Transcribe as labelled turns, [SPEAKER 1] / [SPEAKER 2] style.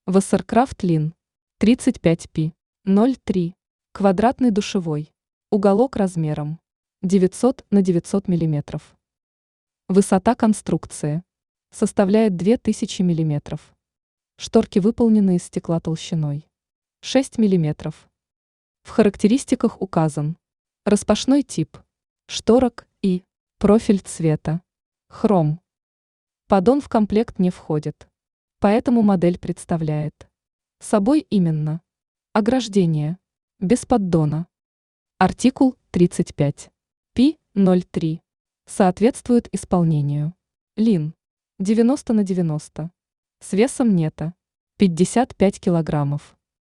[SPEAKER 1] Вассеркрафт Лин 35P 03. Квадратный душевой. Уголок размером 900 на 900 мм. Высота конструкции составляет 2000 мм. Шторки выполнены из стекла толщиной 6 мм. В характеристиках указан распашной тип шторок и профиль цвета хром. Поддон в комплект не входит, поэтому модель представляет собой именно ограждение без поддона. Артикул 35 Пи 03 соответствует исполнению Лин 90 на 90 с весом нета 55 килограммов.